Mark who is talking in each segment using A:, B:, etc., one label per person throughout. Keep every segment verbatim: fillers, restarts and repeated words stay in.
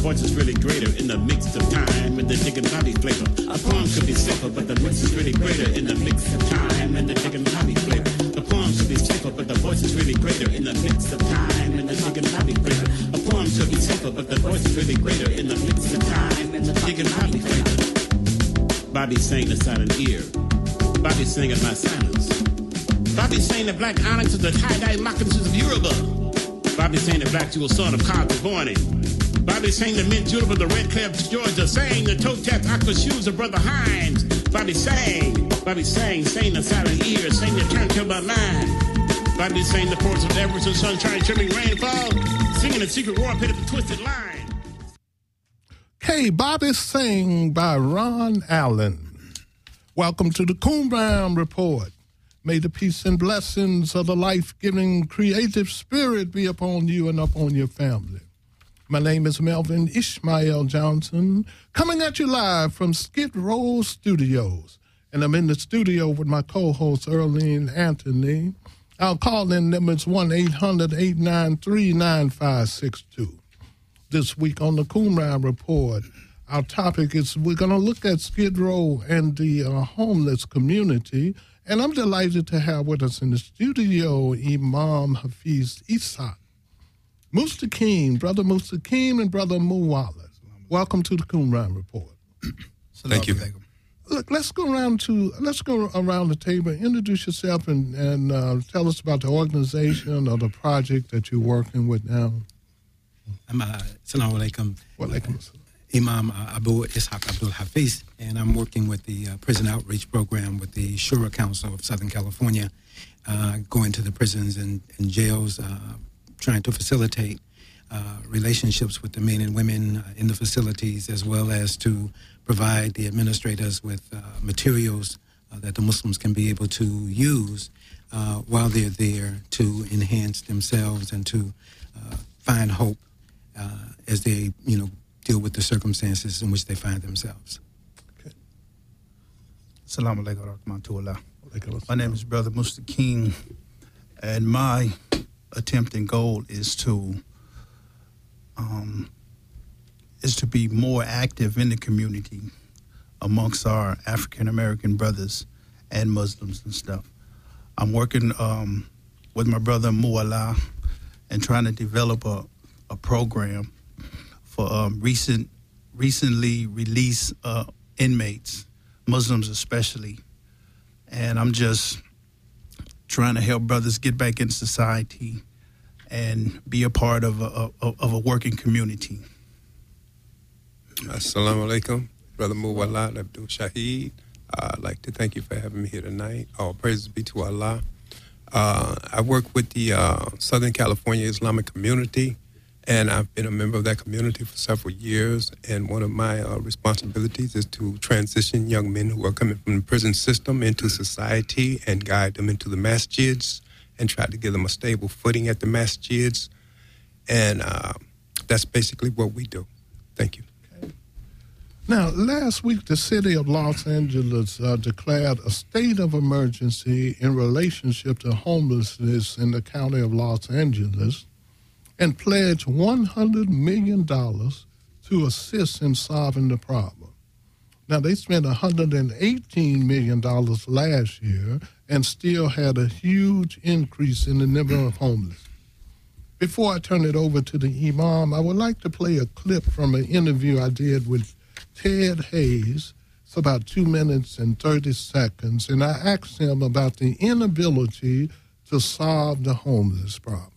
A: voice is really greater in the mix of time and the digging Bobby flavor. A poem could be safer, but the mix is really greater in the mix of time and the digging Bobby flavor. A poem could be safer, but the voice is really greater in the mix of time and the digging Bobby flavor. A poem could be safer, but the voice is really greater in the mix of time and the digging Bobby flavor. Bobby sang the silent ear. Bobby sang at my silence. Bobby sang the black onyx of the tie-dye moccasins of Yoruba. Bobby sang the black jewel son of Cosby Borney. Bobby sang the mint julep of the red cliffs, Georgia. Sang the toe-tapped aqua shoes of Brother Hines. Bobby sang. Bobby sang, sang the silent ear, sang the turntable mind. Bobby sang the chorus of Everest and sunshine, trimming rainfall, singing the secret war pit of the twisted line.
B: Hey, Bobby Sang by Ron Allen. Welcome to the Coon Brown Report. May the peace and blessings of the life-giving creative spirit be upon you and upon your family. My name is Melvin Ishmael Johnson, coming at you live from Skid Row Studios. And I'm in the studio with my co-host, Earlene Anthony. Our call-in number is one eight hundred, eight nine three, nine five six two. This week on the Coon Brown Report, our topic is we're going to look at Skid Row and the uh, homeless community. And I'm delighted to have with us in the studio Imam Hafiz Ishaq, Mustaqim, Brother Mustaqim, and Brother Muwala. Welcome to the Coon Brown Report.
C: Thank you.
B: Look, let's go around to let's go around the table. Introduce yourself and and uh, tell us about the organization or the project that you're working with now.
C: I'm uh, Assalamu alaikum.
B: Wa alaikum assalam.
C: Imam uh, Abu Ishaq Abdul Hafiz, and I'm working with the uh, Prison Outreach Program with the Shura Council of Southern California, uh, going to the prisons and, and jails, uh, trying to facilitate uh, relationships with the men and women uh, in the facilities, as well as to provide the administrators with uh, materials uh, that the Muslims can be able to use uh, while they're there to enhance themselves and to uh, find hope uh, as they, you know, deal with the circumstances in which they find themselves.
D: Okay. Assalamu alaikum wa rahmatullah. My name is Brother Mustaqim, and my attempt and goal is to um, is to be more active in the community amongst our African American brothers and Muslims and stuff. I'm working um, with my brother Muwala and trying to develop a, a program for um, recent, recently released uh, inmates, Muslims especially. And I'm just trying to help brothers get back in society and be a part of a, a, of a working community.
E: Assalamu alaikum, Brother Muwala Abdul Shaheed. Uh, I'd like to thank you for having me here tonight. All praises be to Allah. Uh, I work with the uh, Southern California Islamic community, and I've been a member of that community for several years. And one of my uh, responsibilities is to transition young men who are coming from the prison system into society and guide them into the masjids and try to give them a stable footing at the masjids. And uh, that's basically what we do. Thank you.
B: Now, last week, the city of Los Angeles uh, declared a state of emergency in relationship to homelessness in the county of Los Angeles and pledged one hundred million dollars to assist in solving the problem. Now, they spent one hundred eighteen million dollars last year and still had a huge increase in the number of homeless. Before I turn it over to the Imam, I would like to play a clip from an interview I did with Ted Hayes. It's about two minutes and thirty seconds, and I asked him about the inability to solve the homeless problem.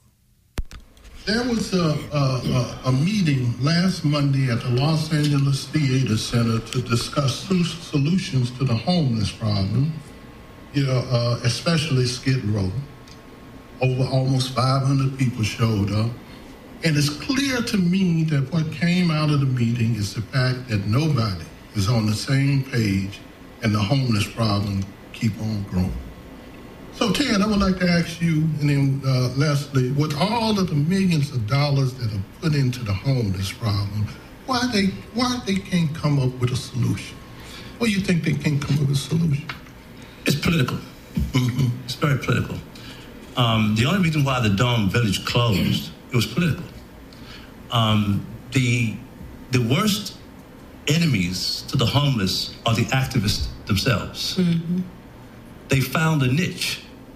B: There was a, a, a meeting last Monday at the Los Angeles Theater Center to discuss solutions to the homeless problem, you know, uh, especially Skid Row. Over almost five hundred people showed up. And it's clear to me that what came out of the meeting is the fact that nobody is on the same page and the homeless problem keep on growing. So, Ted, I would like to ask you, and then uh, Leslie, with all of the millions of dollars that are put into the homeless problem, why they why they can't come up with a solution? Why do you think they can't come up with a solution?
F: It's political. Mm-hmm. It's very political. Um, the only reason why the Dome Village closed, it was political. Um, the the worst enemies to the homeless are the activists themselves. Mm-hmm. They found a niche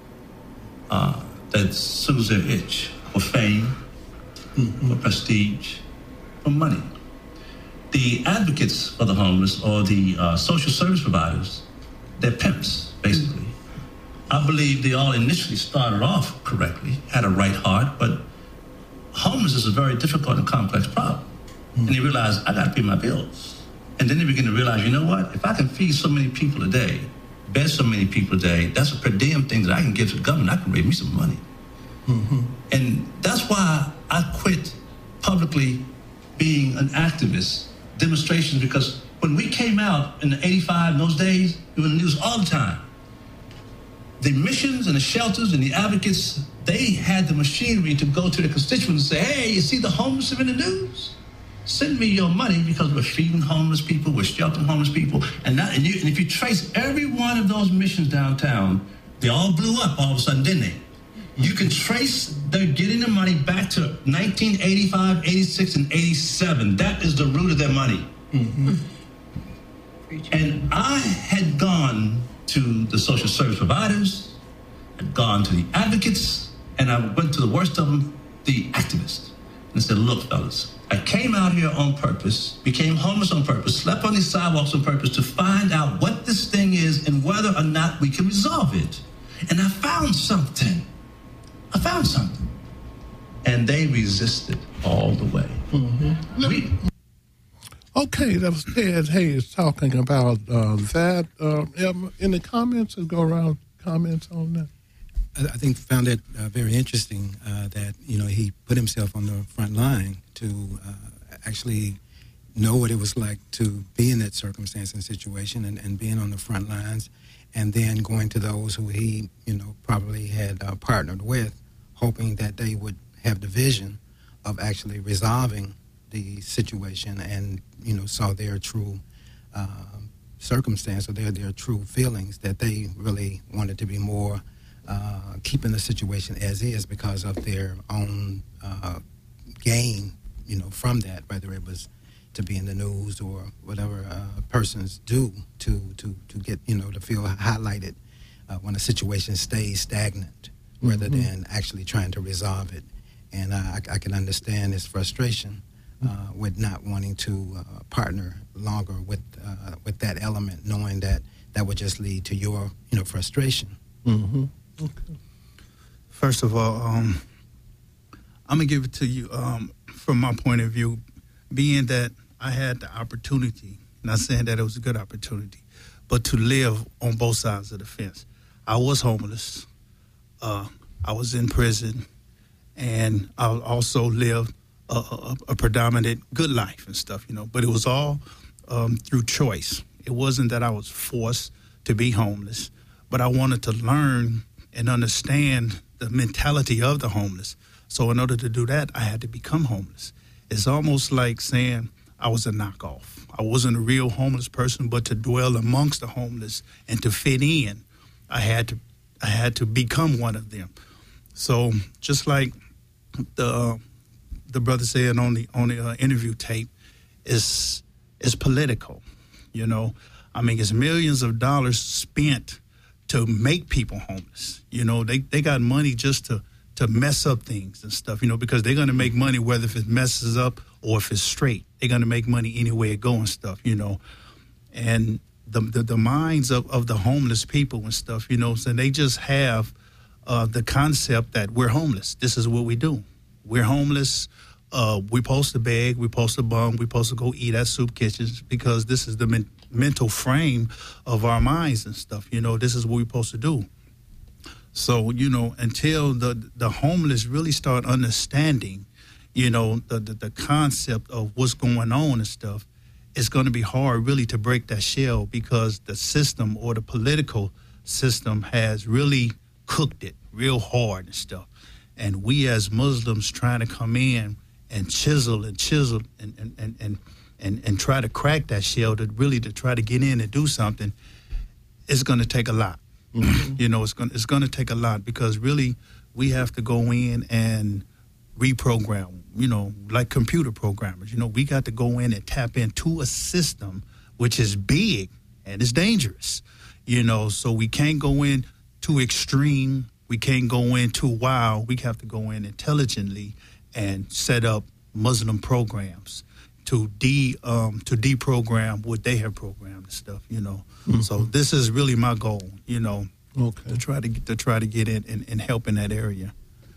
F: uh, that soothes their itch for fame, mm-hmm. for prestige, for money. The advocates for the homeless or the uh, social service providers, they're pimps, basically. Mm-hmm. I believe they all initially started off correctly, had a right heart, but homeless is a very difficult and complex problem. Mm-hmm. And they realize, I gotta pay my bills. And then they begin to realize, you know what? If I can feed so many people a day, bed so many people a day, that's a per diem thing that I can give to the government. I can raise me some money. Mm-hmm. And that's why I quit publicly being an activist, demonstrations, because when we came out in the eighty-five, in those days, we were in the news all the time. The missions and the shelters and the advocates, they had the machinery to go to the constituents and say, hey, you see the homeless are in the news? Send me your money because we're feeding homeless people, we're sheltering homeless people. And, that, and, you, and if you trace every one of those missions downtown, they all blew up all of a sudden, didn't they? You can trace they're getting the money back to nineteen eighty-five, eighty-six, and eighty-seven. That is the root of their money. Mm-hmm. And I had gone to the social service providers, had gone to the advocates, and I went to the worst of them, the activists. And said, look, fellas, I came out here on purpose, became homeless on purpose, slept on these sidewalks on purpose to find out what this thing is and whether or not we can resolve it. And I found something. I found something. And they resisted all the way. Mm-hmm. We,
B: okay, that was Ted Hayes talking about uh, that. Uh, any comments that go around, comments on that?
C: I think found it uh, very interesting uh, that, you know, he put himself on the front line to uh, actually know what it was like to be in that circumstance and situation and, and being on the front lines, and then going to those who he, you know, probably had uh, partnered with, hoping that they would have the vision of actually resolving the situation and, you know, saw their true uh, circumstance or their, their true feelings, that they really wanted to be more Uh, keeping the situation as is because of their own uh, gain, you know, from that, whether it was to be in the news or whatever uh, persons do to, to, to get, you know, to feel highlighted uh, when a situation stays stagnant mm-hmm. rather than actually trying to resolve it. And I, I can understand his frustration uh, with not wanting to uh, partner longer with uh, with that element, knowing that that would just lead to your, you know, frustration.
B: Mm-hmm. Okay.
D: First of all, um, I'm going to give it to you um, from my point of view, being that I had the opportunity, not saying that it was a good opportunity, but to live on both sides of the fence. I was homeless. Uh, I was in prison. And I also lived a, a, a predominant good life and stuff, you know. But it was all um, through choice. It wasn't that I was forced to be homeless, but I wanted to learn and understand the mentality of the homeless. So in order to do that, I had to become homeless. It's almost like saying I was a knockoff. I wasn't a real homeless person, but to dwell amongst the homeless and to fit in, I had to I had to become one of them. So just like the uh, the brother said on the on the uh, interview tape, is is political. You know, I mean, it's millions of dollars spent to make people homeless. You know, they, they got money just to, to mess up things and stuff, you know, because they're going to make money whether if it messes up or if it's straight. They're going to make money any way it goes and stuff, you know. And the the, the minds of, of the homeless people and stuff, you know, so they just have uh, the concept that we're homeless. This is what we do. We're homeless. Uh, we're supposed to beg. We're supposed to bum. We're supposed to go eat at soup kitchens because this is the men- mental frame of our minds and stuff. You know, this is what we're supposed to do. So, you know, until the the homeless really start understanding, you know, the, the, the concept of what's going on and stuff, it's going to be hard really to break that shell because the system or the political system has really cooked it real hard and stuff. And we as Muslims trying to come in and chisel and chisel and and, and, and, and, and try to crack that shell to really to try to get in and do something, it's going to take a lot. Mm-hmm. You know, it's going it's going to take a lot because really we have to go in and reprogram, you know, like computer programmers. You know, we got to go in and tap into a system which is big and it's dangerous, you know, so we can't go in too extreme. We can't go in too wild. We have to go in intelligently and set up Muslim programs to de um, to deprogram what they have programmed and stuff, you know. Mm-hmm. So this is really my goal, you know, okay. to try to get, to try to get in and, and help in that area.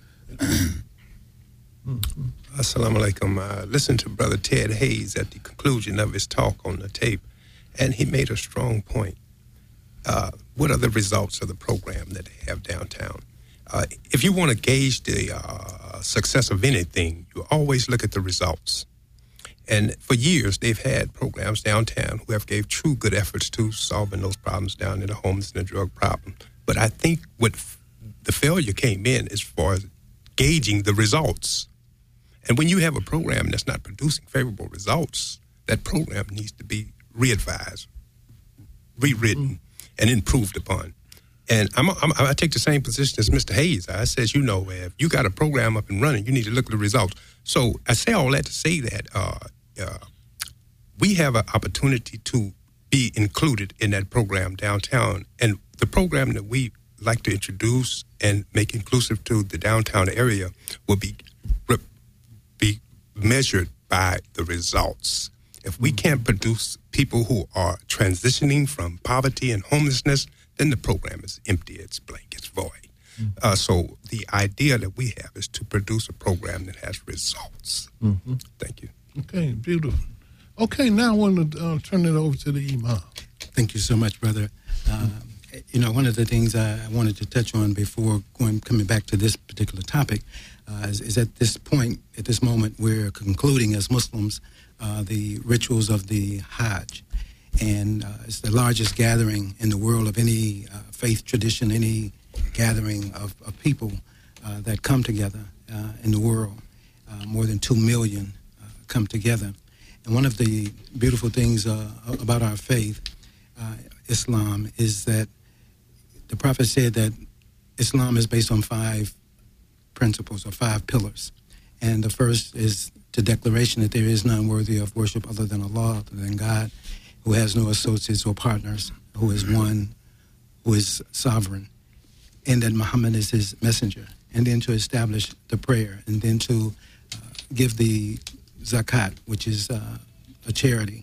E: Mm-hmm. Assalamu alaikum. I listened to Brother Ted Hayes at the conclusion of his talk on the tape, and he made a strong point. Uh, what are the results of the program that they have downtown? Uh, if you want to gauge the uh, success of anything, you always look at the results. And for years, they've had programs downtown who have gave true good efforts to solving those problems down in the homeless and the drug problem. But I think what f- the failure came in as far as gauging the results. And when you have a program that's not producing favorable results, that program needs to be re-advised, rewritten, mm-hmm. and improved upon. And I'm, I'm, I take the same position as Mister Hayes. I says, you know, if you got a program up and running, you need to look at the results. So I say all that to say that uh, uh, we have an opportunity to be included in that program downtown. And the program that we like to introduce and make inclusive to the downtown area will be be measured by the results. If we can't produce people who are transitioning from poverty and homelessness, then the program is empty, it's blank, it's void. Mm-hmm. Uh, so the idea that we have is to produce a program that has results. Mm-hmm. Thank you.
B: Okay, beautiful. Okay, now I want to uh, turn it over to the Imam.
C: Thank you so much, brother. Uh, you know, one of the things I wanted to touch on before going coming back to this particular topic uh, is, is at this point, at this moment, we're concluding as Muslims uh, the rituals of the Hajj. And uh, it's the largest gathering in the world of any uh, faith tradition, any gathering of, of people uh, that come together uh, in the world. Uh, more than two million uh, come together. And one of the beautiful things uh, about our faith, uh, Islam, is that the Prophet said that Islam is based on five principles or five pillars. And the first is the declaration that there is none worthy of worship other than Allah, other than God, who has no associates or partners, who is one, who is sovereign, and that Muhammad is his messenger. And then to establish the prayer, and then to uh, give the zakat, which is uh, a charity,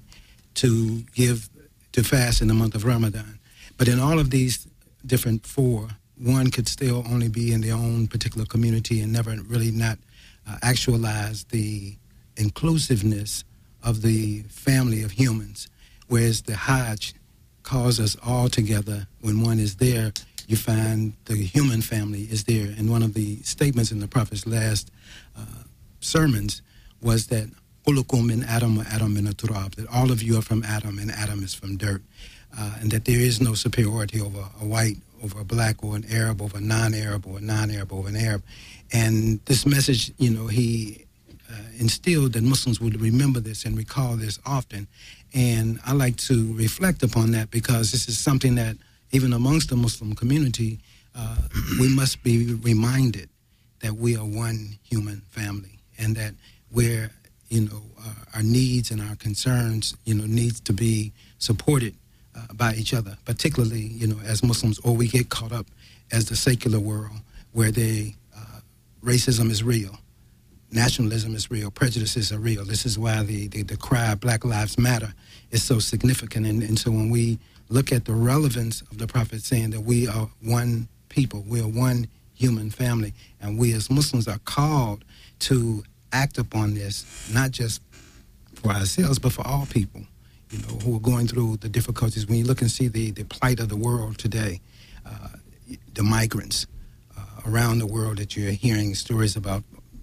C: to give, to fast in the month of Ramadan. But in all of these different four, one could still only be in their own particular community and never really not uh, actualize the inclusiveness of the family of humans. Whereas the Hajj calls us all together. When one is there, you find the human family is there. And one of the statements in the Prophet's last uh, sermons was that "Kulukum min Adam wa Adam min turab," that all of you are from Adam and Adam is from dirt, uh, and that there is no superiority over a white, over a black, or an Arab, over a non-Arab, or a non-Arab, over an Arab. And this message, you know, he uh, instilled that Muslims would remember this and recall this often. And I like to reflect upon that because this is something that even amongst the Muslim community, uh, we must be reminded that we are one human family and that we're, you know, uh, our needs and our concerns, you know, needs to be supported uh, by each other, particularly, you know, as Muslims, or we get caught up as the secular world where they, uh, racism is real. Nationalism is real. Prejudices are real. This is why the, the, the cry Black Lives Matter is so significant. And, and so when we look at the relevance of the Prophet saying that we are one people, we are one human family, and we as Muslims are called to act upon this, not just for ourselves, but for all people, you know, who are going through the difficulties. When you look and see the, the plight of the world today, uh, the migrants uh, around the world that you're hearing stories about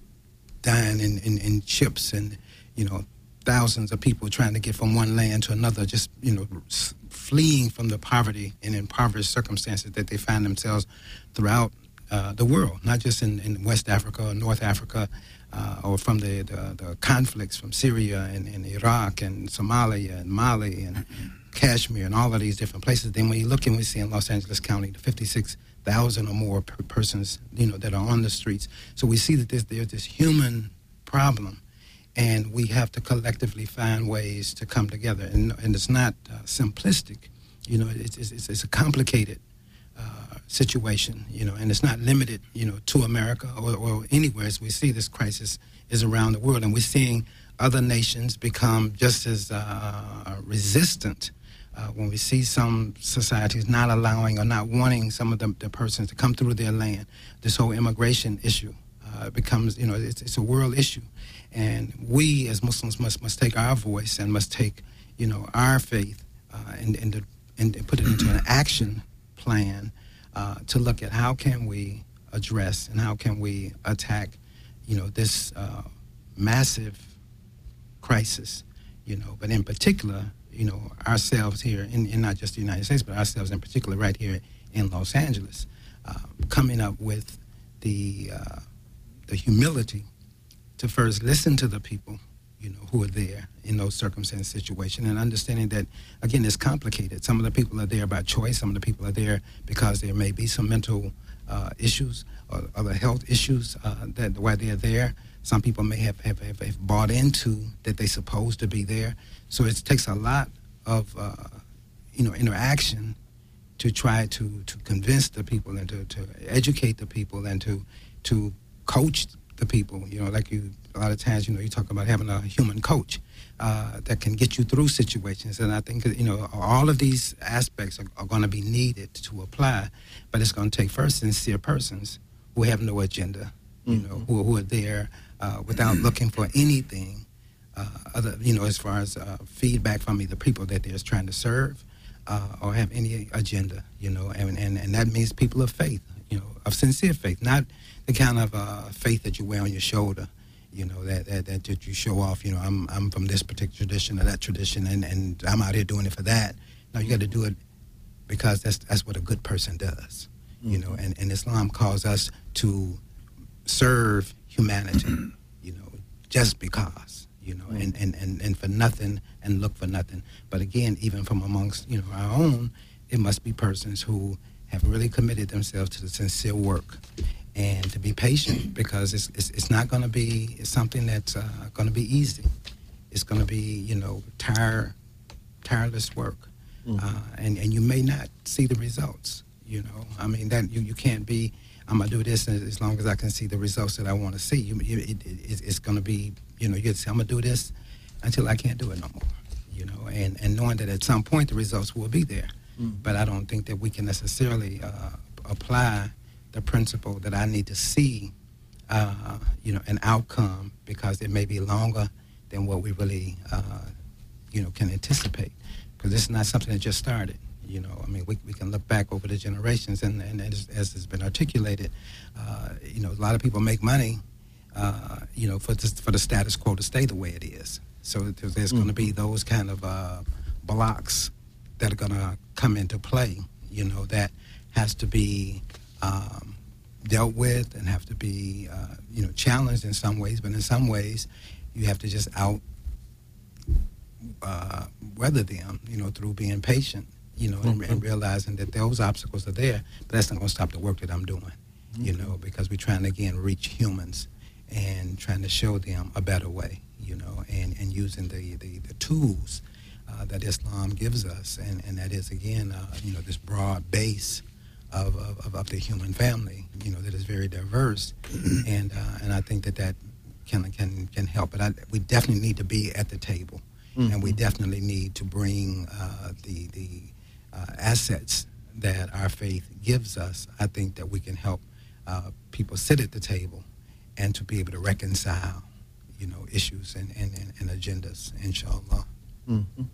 C: dying in, in, in ships and, you know, thousands of people trying to get from one land to another, just, you know, fleeing from the poverty and impoverished circumstances that they find themselves throughout uh, the world, not just in, in West Africa or North Africa, uh, or from the, the, the conflicts from Syria and, and Iraq and Somalia and Mali and Kashmir and all of these different places. Then when you look and we see in Los Angeles County, the fifty-six thousand or more per persons, you know, that are on the streets. So we see that there's, there's this human problem, and we have to collectively find ways to come together. And, and it's not uh, simplistic, you know, it's, it's, it's a complicated uh, situation, you know, and it's not limited, you know, to America or, or anywhere. As we see, this crisis is around the world, and we're seeing other nations become just as uh, resistant Uh, when we see some societies not allowing or not wanting some of the, the persons to come through their land. This whole immigration issue uh, becomes, you know, it's, it's a world issue. And we as Muslims must must take our voice and must take, you know, our faith uh, and, and, to, and put it into an action plan uh, to look at how can we address and how can we attack, you know, this uh, massive crisis, you know, but in particular, you know, ourselves here, in, in not just the United States, but ourselves in particular right here in Los Angeles, uh, coming up with the uh, the humility to first listen to the people, you know, who are there in those circumstance situations, and understanding that, again, it's complicated. Some of the people are there by choice. Some of the people are there because there may be some mental uh, issues or other health issues uh, that why they're there. Some people may have, have, have, have bought into that they're supposed to be there. So it takes a lot of, uh, you know, interaction to try to, to convince the people and to, to educate the people and to to coach the people. You know, like you, a lot of times, you know, you talk about having a human coach uh, that can get you through situations. And I think, you know, all of these aspects are, are going to be needed to apply, but it's going to take first sincere persons who have no agenda, you mm-hmm. know, who, who are there uh, without looking for anything. Uh, other, you know, as far as uh, feedback from either people that they're trying to serve uh, or have any agenda, you know, and, and, and that means people of faith, you know, of sincere faith, not the kind of uh, faith that you wear on your shoulder, you know, that, that, that you show off, you know, I'm I'm from this particular tradition or that tradition, and, and I'm out here doing it for that. No, you got to do it because that's that's what a good person does, mm-hmm. you know, and, and Islam calls us to serve humanity, you know, just because. You know, and, and, and, and for nothing and look for nothing. But again, even from amongst, you know, our own, it must be persons who have really committed themselves to the sincere work and to be patient, because it's it's, it's not going to be it's something that's uh, going to be easy. It's going to be, you know, tire, tireless work. Mm-hmm. Uh, and, and you may not see the results, you know. I mean, that you, you can't be, I'm going to do this as long as I can see the results that I want to see. You, it, it, it's going to be, you know, you say, I'm going to do this until I can't do it no more, you know, and, and knowing that at some point the results will be there. Mm. But I don't think that we can necessarily uh, apply the principle that I need to see, uh, you know, an outcome, because it may be longer than what we really, uh, you know, can anticipate. Because this is not something that just started. You know, I mean, we we can look back over the generations, and, and as, as has been articulated, uh, you know, a lot of people make money, uh, you know, for this, for the status quo to stay the way it is. So there's, there's mm. going to be those kind of uh, blocks that are going to come into play, you know, that has to be um, dealt with and have to be, uh, you know, challenged in some ways. But in some ways, you have to just out uh, weather them, you know, through being patient. You know, and, and realizing that those obstacles are there, but that's not going to stop the work that I'm doing, mm-hmm. you know, because we're trying to, again, reach humans and trying to show them a better way, you know, and, and using the, the, the tools uh, that Islam gives us, and, and that is, again, uh, you know, this broad base of, of, of the human family, you know, that is very diverse, and uh, and I think that that can, can, can help. But I, we definitely need to be at the table, mm-hmm. and we definitely need to bring uh, the the Uh, assets that our faith gives us. I think that we can help uh, people sit at the table and to be able to reconcile, you know, issues and, and, and, and agendas, inshallah.
D: Mm-hmm.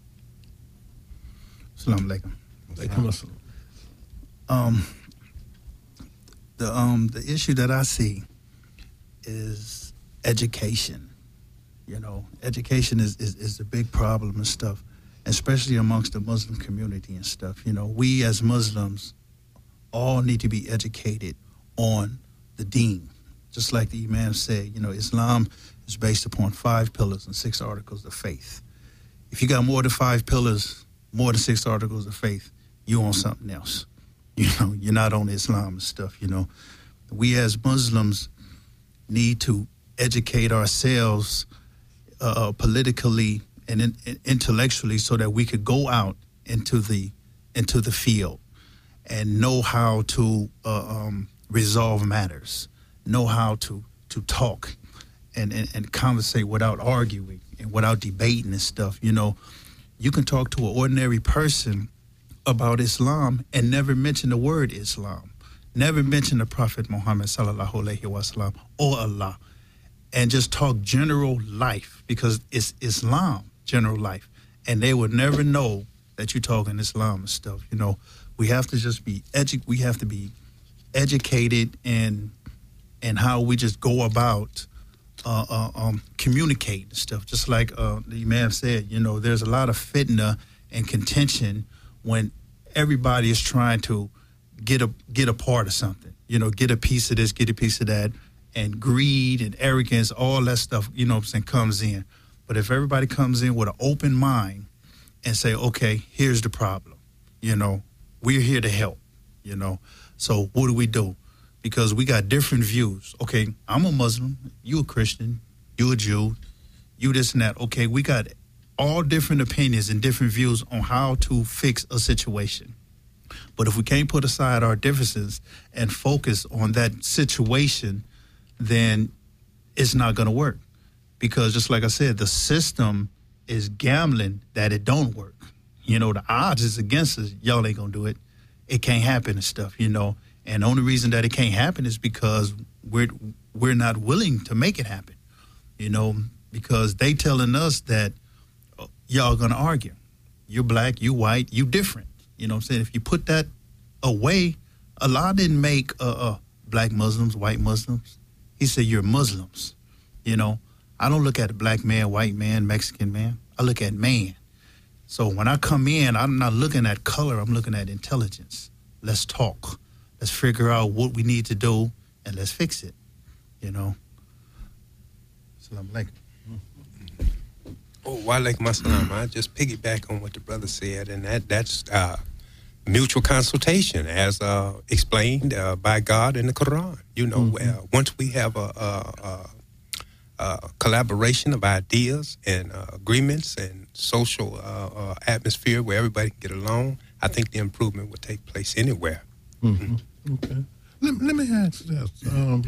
D: Assalamu alaikum.
B: Alaikum assalam.
D: Um, the, um, the issue that I see is education. You know, education is, is, is a big problem and stuff, especially amongst the Muslim community and stuff. You know, we as Muslims all need to be educated on the deen. Just like the Imam said, you know, Islam is based upon five pillars and six articles of faith. If you got more than five pillars, more than six articles of faith, you on something else. You know, you're not on Islam and stuff, you know. We as Muslims need to educate ourselves uh, politically and in, in, intellectually so that we could go out into the into the field and know how to uh, um, resolve matters, know how to, to talk and, and, and conversate without arguing and without debating and stuff. You know, you can talk to an ordinary person about Islam and never mention the word Islam, never mention the Prophet Muhammad sallallahu alaihi wasallam or Allah, and just talk general life because it's Islam, general life, and they would never know that you're talking Islam and stuff. You know, we have to just be edu- we have to be educated in in how we just go about uh, uh, um, communicating and stuff. Just like uh, the Imam said, you know, there's a lot of fitna and contention when everybody is trying to get a get a part of something, you know, get a piece of this, get a piece of that, and greed and arrogance, all that stuff, you know what I'm saying, comes in. But if everybody comes in with an open mind and say, okay, here's the problem, you know, we're here to help, you know. So what do we do? Because we got different views. Okay, I'm a Muslim, you a Christian, you a Jew, you this and that. Okay, we got all different opinions and different views on how to fix a situation. But if we can't put aside our differences and focus on that situation, then it's not going to work. Because just like I said, the system is gambling that it don't work. You know, the odds is against us. Y'all ain't going to do it. It can't happen and stuff, you know. And the only reason that it can't happen is because we're we're not willing to make it happen, you know, because they telling us that y'all gonna argue. You're black, you white, you different. You know what I'm saying? If you put that away, Allah didn't make uh, uh, black Muslims, white Muslims. He said you're Muslims. You know, I don't look at a black man, white man, Mexican man. I look at man. So when I come in, I'm not looking at color. I'm looking at intelligence. Let's talk. Let's figure out what we need to do, and let's fix it. You know. Assalamu alaikum.
E: Oh, wa alaikum assalam. I just piggyback on what the brother said, and that that's uh, mutual consultation, as uh, explained uh, by God in the Quran. You know, mm-hmm. uh, once we have a, a, a, a collaboration of ideas and uh, agreements and social uh, uh, atmosphere where everybody can get along, I think the improvement will take place anywhere.
B: Mm-hmm. Okay. Let, let me ask this. Um,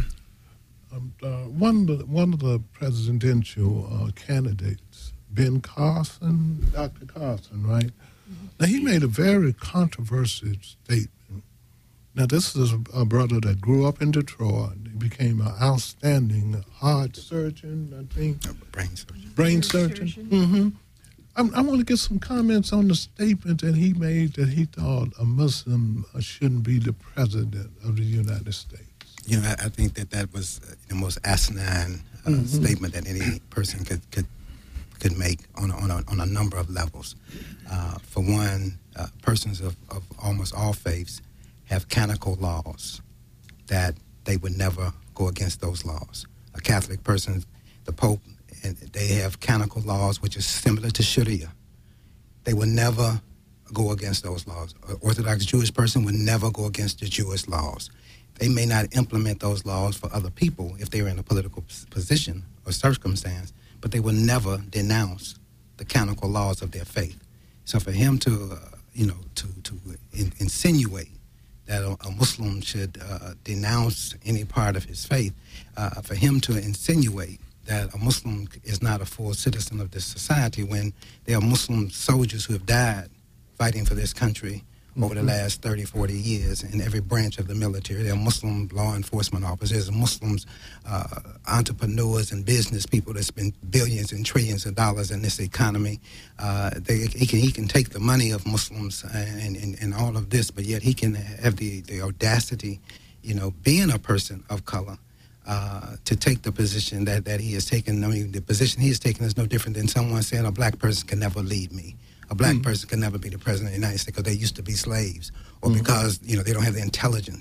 B: um, uh, one, of the, one of the presidential uh, candidates, Ben Carson, Doctor Carson, right? Mm-hmm. Now, he made a very controversial statement. Now, this is a, a brother that grew up in Detroit. He became an outstanding heart surgeon, I think.
C: No, brain surgeon.
B: Brain surgeon. surgeon. Mm-hmm. I, I want to get some comments on the statement that he made that he thought a Muslim shouldn't be the president of the United States.
C: You know, I, I think that that was the most asinine uh, mm-hmm. statement that any person could could could make on a, on a, on a number of levels. Uh, for one, uh, persons of, of almost all faiths have canonical laws that they would never go against those laws. A Catholic person, the Pope, and they have canonical laws which is similar to Sharia. They would never go against those laws. An Orthodox Jewish person would never go against the Jewish laws. They may not implement those laws for other people if they're in a political position or circumstance, but they will never denounce the canonical laws of their faith. So for him to, uh, you know, to, to in, insinuate that a, a Muslim should uh, denounce any part of his faith, uh, for him to insinuate that a Muslim is not a full citizen of this society when there are Muslim soldiers who have died fighting for this country mm-hmm. over the last thirty, forty years in every branch of the military. There are Muslim law enforcement officers, Muslims, uh, entrepreneurs and business people that spend billions and trillions of dollars in this economy. Uh, they, he, can, he can take the money of Muslims and, and, and all of this, but yet he can have the, the audacity, you know, being a person of color, Uh, to take the position that, that he has taken. I mean, the position he has taken is no different than someone saying a black person can never lead me. A black mm-hmm. person can never be the president of the United States because they used to be slaves, or mm-hmm. because, you know, they don't have the intelligence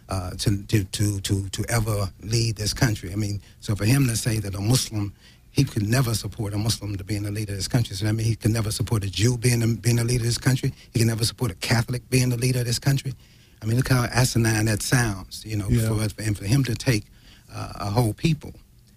C: uh, to, to to to to ever lead this country. I mean, so for him to say that a Muslim, he could never support a Muslim to being the leader of this country. So that means he could never support a Jew being the, being the leader of this country. He can never support a Catholic being the leader of this country. I mean, look how asinine that sounds, you know,
B: yeah.
C: for, and for him to take uh, a whole people,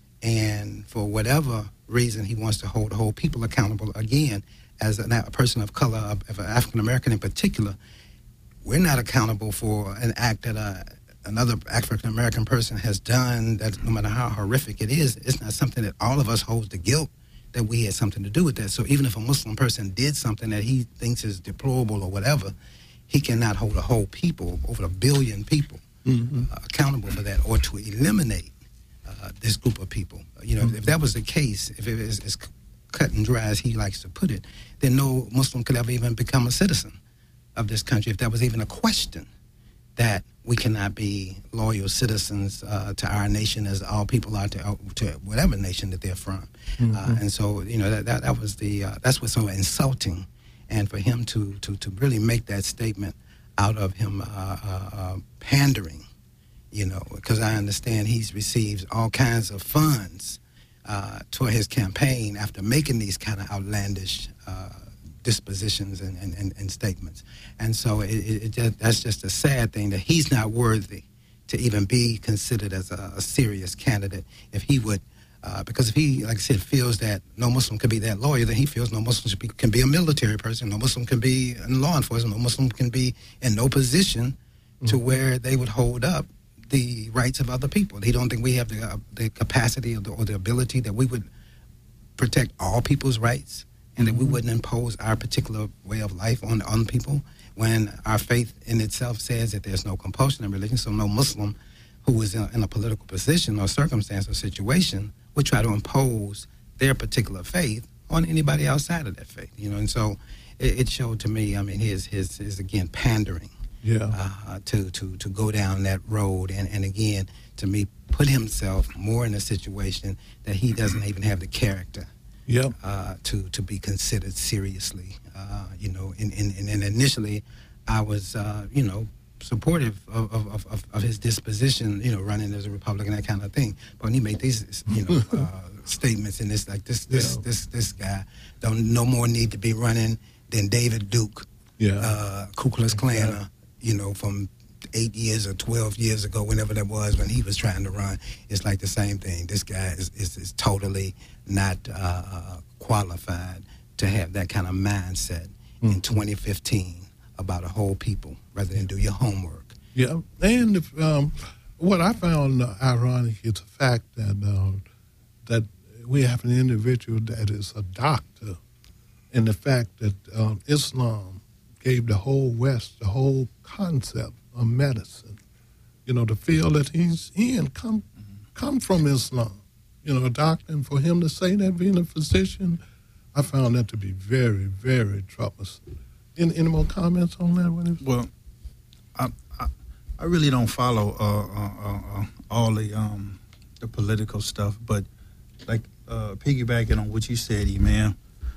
C: and for whatever reason he wants to hold the whole people accountable, again, as a, a person of color, of, of African-American in particular, we're not accountable for an act that uh, another African-American person has done, that no matter how horrific it is, it's not something that all of us holds the guilt that we had something to do with that. So even if a Muslim person did something that he thinks is deplorable or whatever, he cannot hold a whole people, over a billion people, mm-hmm. uh, accountable for that, or to eliminate uh, this group of people. You know, mm-hmm. if that was the case, if it is as cut and dry as he likes to put it, then no Muslim could ever even become a citizen of this country. If that was even a question, that we cannot be loyal citizens uh, to our nation as all people are to, to whatever nation that they're from. Mm-hmm. Uh, and so, you know, that that, that was the, uh, that's what's so insulting. And for him to, to, to really make that statement out of him uh, uh, uh, pandering, you know, because I understand he's received all kinds of funds uh, toward his campaign after making these kind of outlandish uh, dispositions and, and, and, and statements. And so it, it, it just, that's just a sad thing that he's not worthy to even be considered as a, a serious candidate if he would. Uh, because if he, like I said, feels that no Muslim can be that lawyer, then he feels no Muslim should be, can be a military person, no Muslim can be in law enforcement, no Muslim can be in no position mm-hmm. to where they would hold up the rights of other people. He don't think we have the, uh, the capacity or the, or the ability that we would protect all people's rights and mm-hmm. that we wouldn't impose our particular way of life on, on people when our faith in itself says that there's no compulsion in religion, so no Muslim who is in, in a political position or circumstance or situation would try to impose their particular faith on anybody outside of that faith, you know. And so it, it showed to me, I mean, his his, his again pandering,
B: yeah,
C: uh, to to to go down that road, and, and again to me put himself more in a situation that he doesn't even have the character,
B: yeah,
C: uh, to to be considered seriously, uh, you know. And, and and initially, I was, uh, you know, supportive of, of, of, of his disposition, you know, running as a Republican, that kind of thing. But when he made these, you know, uh, statements and this, like this, this, yeah. this, this guy don't no more need to be running than David Duke,
B: yeah,
C: uh, Ku Klux Klan,
B: yeah.
C: you know, from eight years or twelve years ago, whenever that was, when he was trying to run. It's like the same thing. This guy is is, is totally not uh, qualified to have that kind of mindset mm-hmm. in twenty fifteen. About a whole people, rather than do your homework.
B: Yeah, and if, um, what I found uh, ironic is the fact that uh, that we have an individual that is a doctor, and the fact that um, Islam gave the whole West the whole concept of medicine. You know, the field that he's in come come from Islam. You know, a doctor, and for him to say that, being a physician, I found that to be very, very troublesome. Any, any more comments on that?
D: Well, I, I I really don't follow uh, uh, uh, all the um, the political stuff, but like uh, piggybacking on what you said, E man,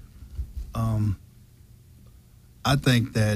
D: um, I think that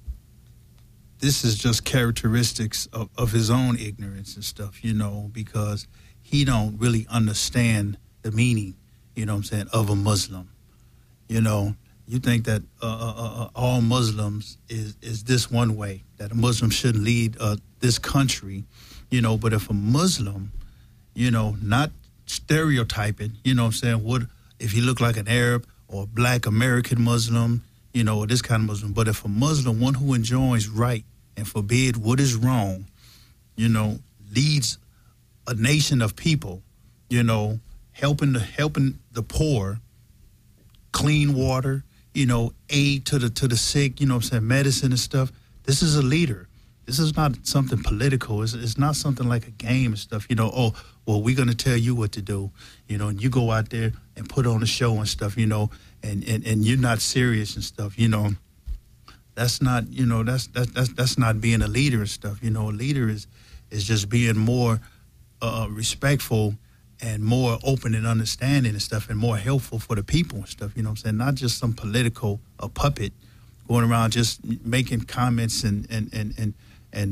D: this is just characteristics of, of his own ignorance and stuff, you know, because he don't really understand the meaning, you know what I'm saying, of a Muslim, you know. You think that uh, uh, uh, all Muslims is, is this one way, that a Muslim shouldn't lead uh, this country, you know, but if a Muslim, you know, not stereotyping, you know what I'm saying, what if he look like an Arab or a black American Muslim, you know, or this kind of Muslim, but if a Muslim, one who enjoins right and forbid what is wrong, you know, leads a nation of people, you know, helping the, helping the poor, clean water, you know, aid to the to the sick, you know what I'm saying, medicine and stuff. This is a leader. This is not something political. It's, it's not something like a game and stuff, you know, oh, well, we're going to tell you what to do, you know, and you go out there and put on a show and stuff, you know, and, and, and you're not serious and stuff, you know. That's not, you know, that's, that's, that's, that's not being a leader and stuff. You know, a leader is, is just being more uh, respectful and more open and understanding and stuff, and more helpful for the people and stuff, you know what I'm saying? Not just some political a puppet going around just making comments and and, and, and, and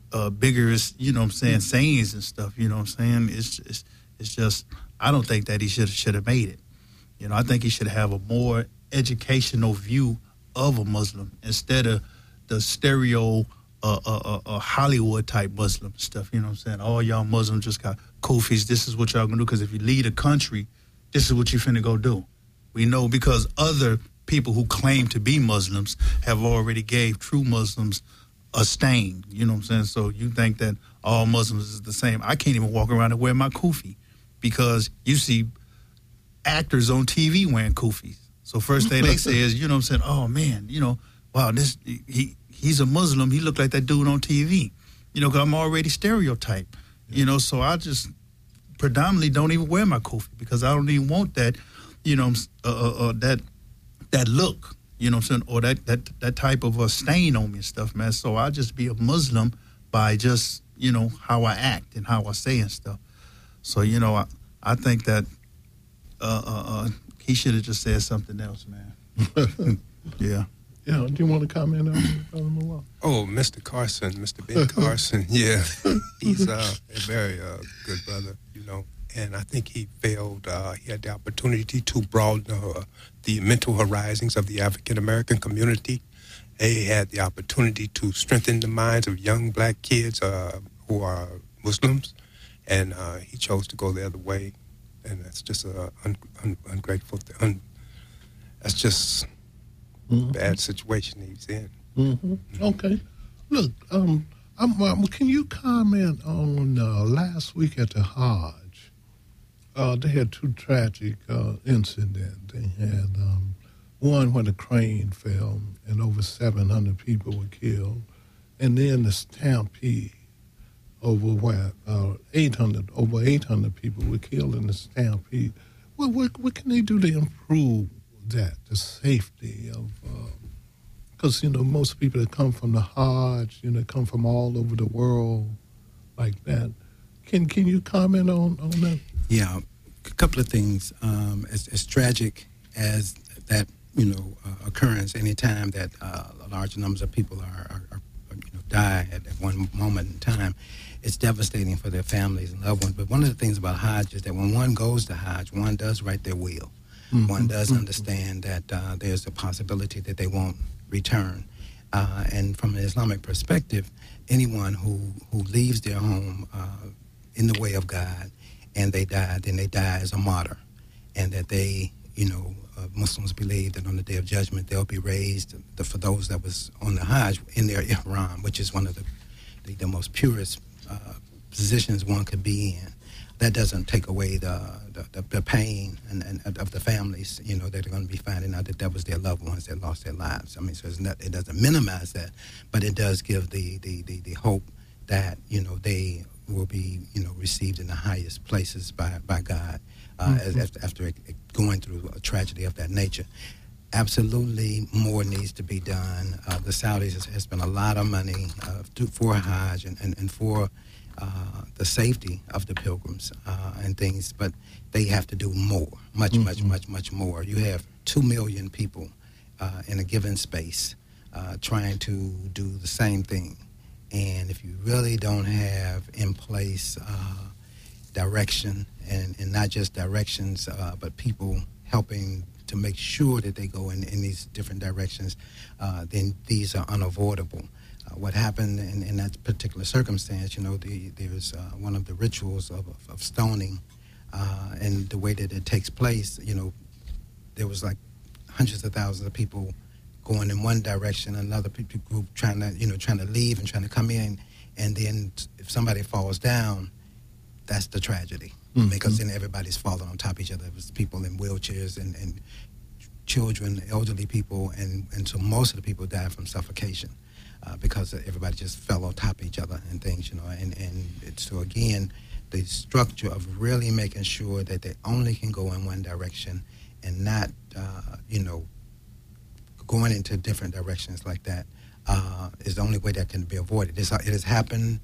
D: uh, vigorous, you know what I'm saying, sayings and stuff, you know what I'm saying? It's, it's, it's just, I don't think that he should should have made it. You know, I think he should have a more educational view of a Muslim instead of the stereo uh, uh, uh, uh, Hollywood-type Muslim stuff, you know what I'm saying? All y'all Muslims just got kufis. This is what y'all gonna do, because if you lead a country, this is what you finna go do. We know because other people who claim to be Muslims have already gave true Muslims a stain, you know what I'm saying? So you think that all Muslims is the same. I can't even walk around and wear my kufi because you see actors on T V wearing kufis. So first thing they say is, you know what I'm saying, oh man, you know, wow, this he he's a Muslim. He looked like that dude on T V. You know, because I'm already stereotyped. Yeah. You know, so I just predominantly don't even wear my kufi because I don't even want that, you know, uh, uh, uh, that that look, you know what I'm saying, or that, that, that type of a stain on me and stuff, man. So I just be a Muslim by just, you know, how I act and how I say and stuff. So, you know, I, I think that uh, uh, uh, he should have just said something else, man. Yeah.
B: Yeah, do you want to comment on it?
E: Oh, Mister Carson, Mister Ben Carson, yeah. He's uh, a very uh, good brother, you know. And I think he failed. Uh, he had the opportunity to broaden uh, the mental horizons of the African-American community. He had the opportunity to strengthen the minds of young black kids uh, who are Muslims. And uh, he chose to go the other way. And that's just a un- un- ungrateful thing. Un- that's just mm-hmm. a bad situation he's in.
B: Mm-hmm. Mm-hmm. Okay. Look, um, I'm, um, can you comment on uh, last week at the Hajj? Uh, they had two tragic uh, incidents. They had um, one when the crane fell and over seven hundred people were killed, and then the stampede over where uh, eight hundred over eight hundred people were killed in the stampede. What what, what can they do to improve that, the safety of? Because uh, you know most people that come from the Hajj, you know, come from all over the world, like that. Can can you comment on, on that?
C: Yeah, a couple of things. Um, as, as tragic as that, you know, uh, occurrence, any time that uh, large numbers of people are, are, are you know, die at, at one moment in time, it's devastating for their families and loved ones. But one of the things about Hajj is that when one goes to Hajj, one does write their will. Mm-hmm. One does mm-hmm. understand that uh, there's a possibility that they won't return. Uh, and from an Islamic perspective, anyone who, who leaves their home uh, in the way of God and they die, then they die as a martyr. And that they, you know, uh, Muslims believe that on the Day of Judgment they'll be raised, the, for those that was on the Hajj, in their ihram, which is one of the, the, the most purest uh, positions one could be in. That doesn't take away the the, the pain and, and of the families, you know, that are going to be finding out that that was their loved ones that lost their lives. I mean, so it's not, it doesn't minimize that, but it does give the, the, the, the hope that, you know, they will be, you know, received in the highest places by, by God uh, mm-hmm. as, after going through a tragedy of that nature. Absolutely more needs to be done. Uh, the Saudis has, has spent a lot of money uh, to, for Hajj and, and, and for uh, the safety of the pilgrims uh, and things, but they have to do more, much, mm-hmm. much, much, much more. You have two million people uh, in a given space uh, trying to do the same thing. And if you really don't have in place uh, direction, and, and not just directions, uh, but people helping to make sure that they go in, in these different directions, uh, then these are unavoidable. Uh, what happened in, in that particular circumstance, you know, the, there's uh, one of the rituals of, of, of stoning, uh, and the way that it takes place, you know, there was like hundreds of thousands of people going in one direction, another people group trying to, you know, trying to leave and trying to come in, and then if somebody falls down, that's the tragedy, mm-hmm. because then everybody's falling on top of each other. It was people in wheelchairs and, and children, elderly people, and, and so most of the people died from suffocation uh, because everybody just fell on top of each other and things, you know, and, and it, so again, the structure of really making sure that they only can go in one direction and not, uh, you know, going into different directions like that uh, is the only way that can be avoided. It's, it has happened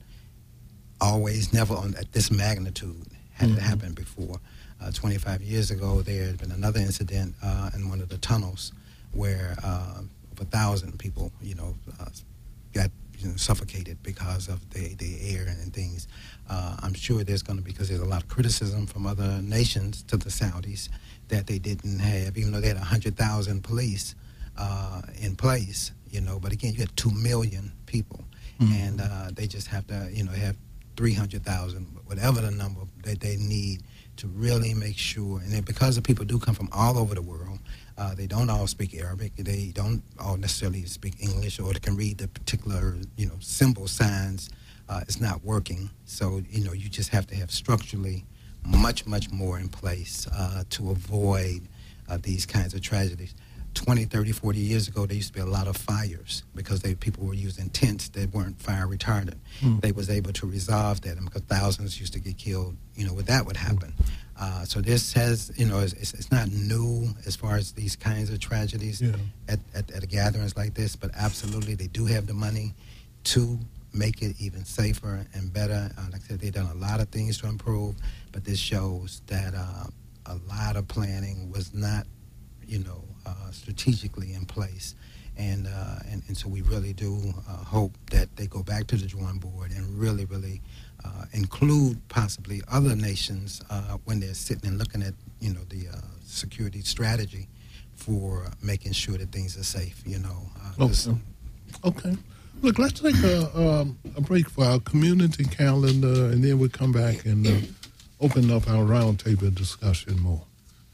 C: always, never on at this magnitude had mm-hmm. it happened before. Uh, twenty-five years ago, there had been another incident uh, in one of the tunnels where uh, over a thousand people, you know, uh, got you know, suffocated because of the, the air and things. Uh, I'm sure there's going to be, because there's a lot of criticism from other nations to the Saudis that they didn't have, even though they had one hundred thousand police uh, in place, you know. But again, you had two million people, mm-hmm. and uh, they just have to, you know, have three hundred thousand, whatever the number that they need to really make sure. And then because the people do come from all over the world, uh, they don't all speak Arabic, they don't all necessarily speak English, or they can read the particular, you know, symbol signs. Uh, it's not working. So, you know, you just have to have structurally much, much more in place uh, to avoid uh, these kinds of tragedies. twenty, thirty, forty years ago, there used to be a lot of fires because they, people were using tents that weren't fire retardant. Mm. They was able to resolve that, and because thousands used to get killed, you know, with that would happen. Uh, so this has, you know, it's, it's not new as far as these kinds of tragedies yeah. at, at, at gatherings like this, but absolutely they do have the money to make it even safer and better. Uh, like I said, they've done a lot of things to improve, but this shows that uh, a lot of planning was not, you know, uh, strategically in place. And, uh, and and so we really do uh, hope that they go back to the drawing board and really, really uh, include possibly other nations uh, when they're sitting and looking at, you know, the uh, security strategy for making sure that things are safe, you know. Uh,
B: okay. okay. Look, let's take a, um, a break for our community calendar, and then we'll come back and uh, open up our roundtable discussion more.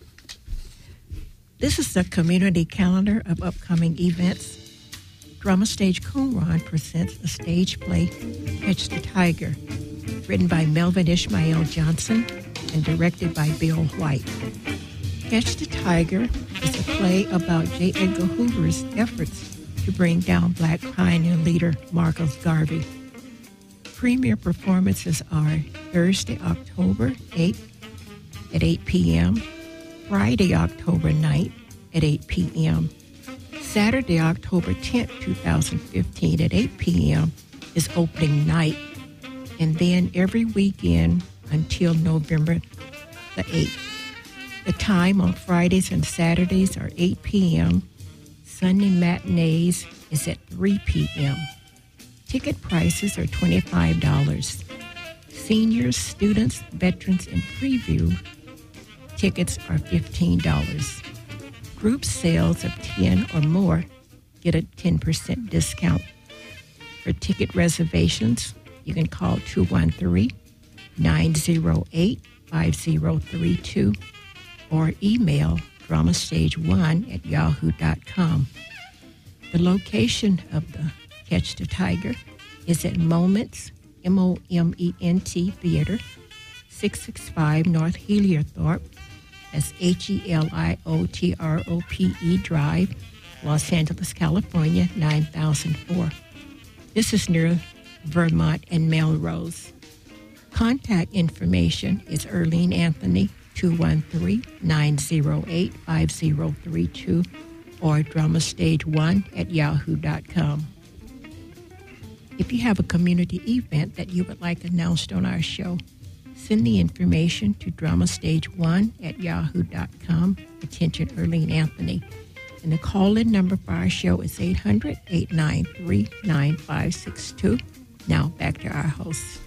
G: This is the community calendar of upcoming events. Drama Stage Qumran presents a stage play, Catch the Tiger, written by Melvin Ishmael Johnson and directed by Bill White. Catch the Tiger is a play about J. Edgar Hoover's efforts to bring down Black pioneer leader Marcus Garvey. Premier performances are Thursday, October eighth at eight p.m., Friday, October ninth at eight p.m., Saturday, October tenth, twenty fifteen at eight p.m. is opening night, and then every weekend until November the eighth. The time on Fridays and Saturdays are eight p.m., Sunday matinees is at three p.m. Ticket prices are twenty-five dollars. Seniors, students, veterans, and preview tickets are fifteen dollars. Group sales of ten or more get a ten percent discount. For ticket reservations, you can call two one three, nine zero eight, five zero three two or email dramastage one at yahoo dot com. The location of the Catch the Tiger is at Moments, M O M E N T Theater, six sixty-five North Heliothorpe, that's H E L I O T R O P E Drive, Los Angeles, California, nine thousand four. This is near Vermont and Melrose. Contact information is Erlene Anthony, two one three, nine zero eight, five zero three two or dramastage one at yahoo dot com. If you have a community event that you would like announced on our show, send the information to dramastage one at yahoo dot com. Attention, Erlene Anthony. And the call-in number for our show is eight hundred, eight nine three, nine five six two. Now, back to our hosts.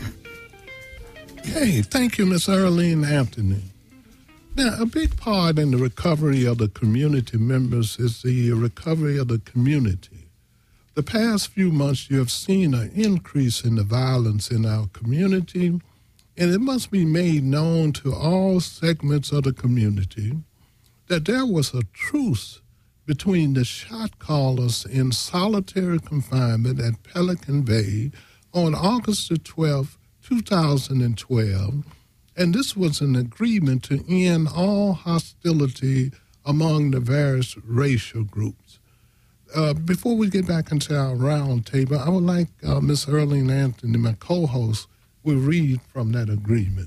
B: Hey, thank you, Miss Erlene Anthony. Now, a big part in the recovery of the community members is the recovery of the community. The past few months, you have seen an increase in the violence in our community, and it must be made known to all segments of the community that there was a truce between the shot callers in solitary confinement at Pelican Bay on August the twelfth, two thousand twelve, and this was an agreement to end all hostility among the various racial groups. Uh, before we get back into our round table, I would like uh, Miss Erlene Anthony, my co-host, will read from that agreement.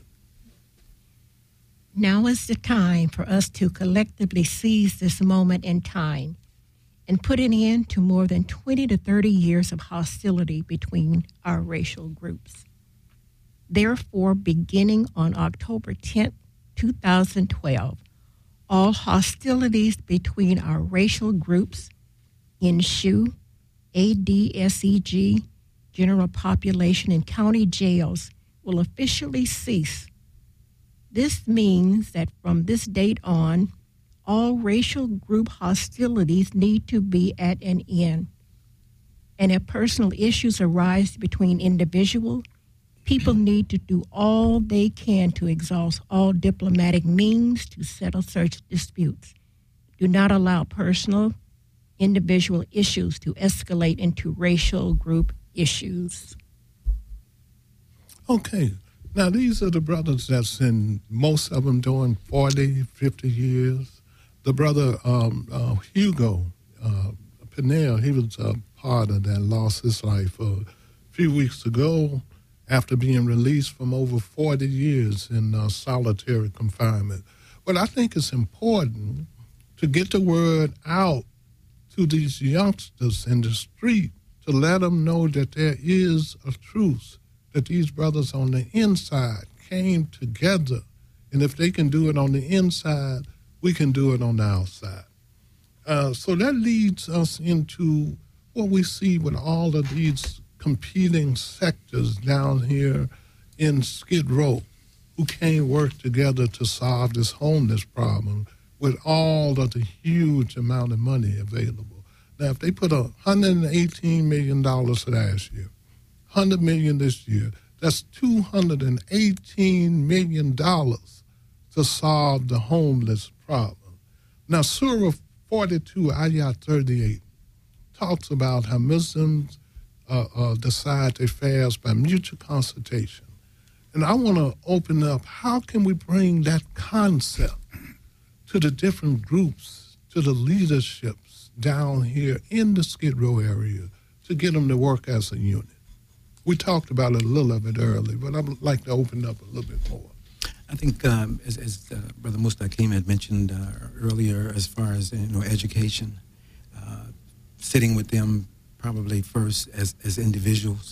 G: Now is the time for us to collectively seize this moment in time and put an end to more than twenty to thirty years of hostility between our racial groups. Therefore, beginning on October tenth, two thousand twelve, all hostilities between our racial groups, Nshu, A D S E G general population in county jails will officially cease. This means that from this date on, all racial group hostilities need to be at an end. And if personal issues arise between individuals, people need to do all they can to exhaust all diplomatic means to settle such disputes. Do not allow personal, individual issues to escalate into racial group issues.
B: Okay. Now, these are the brothers that's in, most of them doing forty, fifty years. The brother um, uh, Hugo uh, Pinnell, he was a part of that, lost his life a few weeks ago after being released from over forty years in uh, solitary confinement. But I think it's important to get the word out to these youngsters in the street to let them know that there is a truce, that these brothers on the inside came together. And if they can do it on the inside, we can do it on the outside. Uh, so that leads us into what we see with all of these competing sectors down here in Skid Row who can't work together to solve this homeless problem with all of the huge amount of money available. Now, if they put one hundred eighteen million dollars last year, one hundred million dollars this year, that's two hundred eighteen million dollars to solve the homeless problem. Now, Surah forty-two, Ayat thirty-eight, talks about how Muslims uh, uh, decide their fast by mutual consultation. And I want to open up, how can we bring that concept to the different groups, to the leaderships down here in the Skid Row area to get them to work as a unit? We talked about a little of it earlier, but I'd like to open up a little bit more.
C: I think, um, as, as uh, Brother Mustaqim had mentioned uh, earlier, as far as you know, education, uh, sitting with them probably first as, as individuals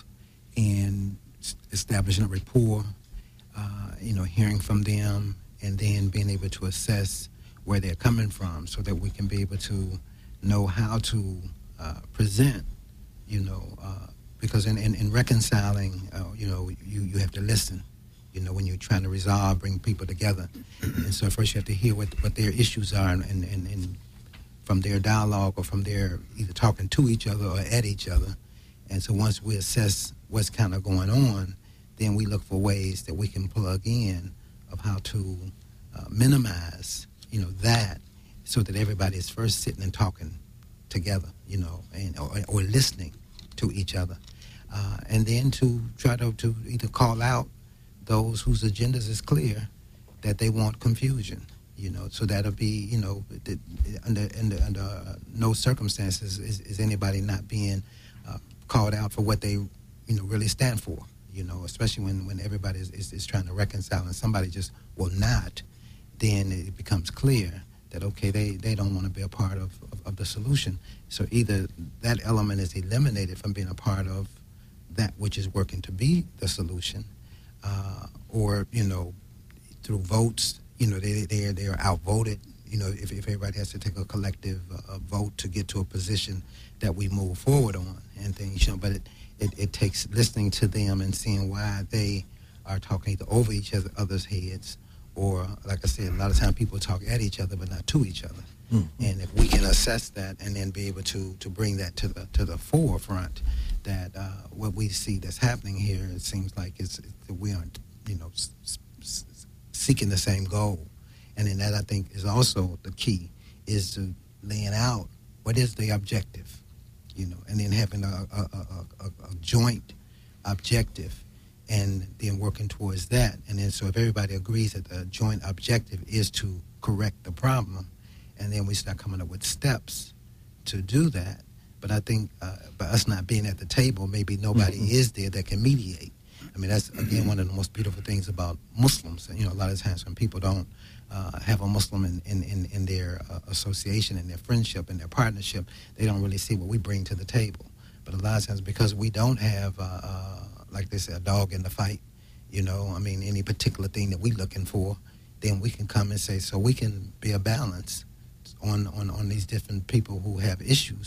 C: and establishing a rapport, uh, you know, hearing from them, and then being able to assess where they're coming from, so that we can be able to know how to uh, present, you know, uh, because in, in, in reconciling, uh, you know, you, you have to listen. You know, when you're trying to resolve, bring people together. And so first you have to hear what, what their issues are, and, and, and from their dialogue, or from their either talking to each other or at each other. And so once we assess what's kind of going on, then we look for ways that we can plug in of how to uh, minimize, you know, that, so that everybody is first sitting and talking together, you know, and or, or listening to each other. Uh, and then to try to, to either call out those whose agendas is clear that they want confusion, you know, so that'll be, you know, the, under, under, under uh, no circumstances is, is anybody not being uh, called out for what they, you know, really stand for, you know, especially when, when everybody is, is, is trying to reconcile and somebody just will not, then it becomes clear that, okay, they, they don't want to be a part of, of, of the solution. So either that element is eliminated from being a part of that which is working to be the solution, uh, or, you know, through votes, you know, they, they, they are outvoted. You know, if, if everybody has to take a collective uh, vote to get to a position that we move forward on and things, you know, but it, it, it takes listening to them and seeing why they are talking either over each other's heads, or, like I said, a lot of times people talk at each other but not to each other. Mm-hmm. And if we can assess that and then be able to, to bring that to the to the forefront, that uh, what we see that's happening here, it seems like it's, it's we aren't, you know, s- s- seeking the same goal. And then that, I think, is also the key, is to laying out what is the objective, you know, and then having a, a, a, a, a joint objective, and then working towards that. And then so if everybody agrees that the joint objective is to correct the problem, and then we start coming up with steps to do that. But I think uh, by us not being at the table, maybe nobody mm-hmm. is there that can mediate. I mean, that's, again, one of the most beautiful things about Muslims. You know, a lot of times when people don't uh, have a Muslim in, in, in, in their uh, association, in their friendship, in their partnership, they don't really see what we bring to the table. But a lot of times, because we don't have, uh, uh, like they say, a dog in the fight, you know, I mean, any particular thing that we're looking for, then we can come and say, so we can be a balance on, on, on these different people who have issues,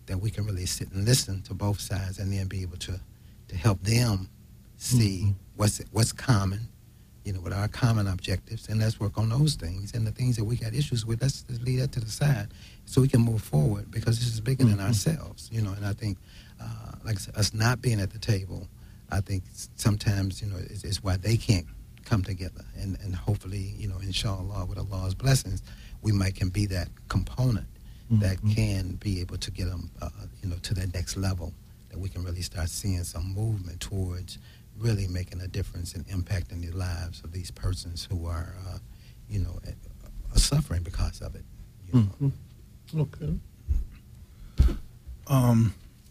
C: that we can really sit and listen to both sides and then be able to, to help them see mm-hmm. what's what's common, you know, what our common objectives, and let's work on those things. And the things that we got issues with, let's, let's leave that to the side so we can move forward, because this is bigger mm-hmm. than ourselves, you know. And I think, uh, like I said, us not being at the table, I think sometimes, you know, it's, it's why they can't come together. And, and hopefully, you know, inshallah, with Allah's blessings, we might can be that component mm-hmm. that can be able to get them, uh, you know, to that next level, that we can really start seeing some movement towards really making a difference and impacting the lives of these persons who are, uh, you know, are suffering because of it. You know?
B: Mm-hmm. Okay.
D: Um.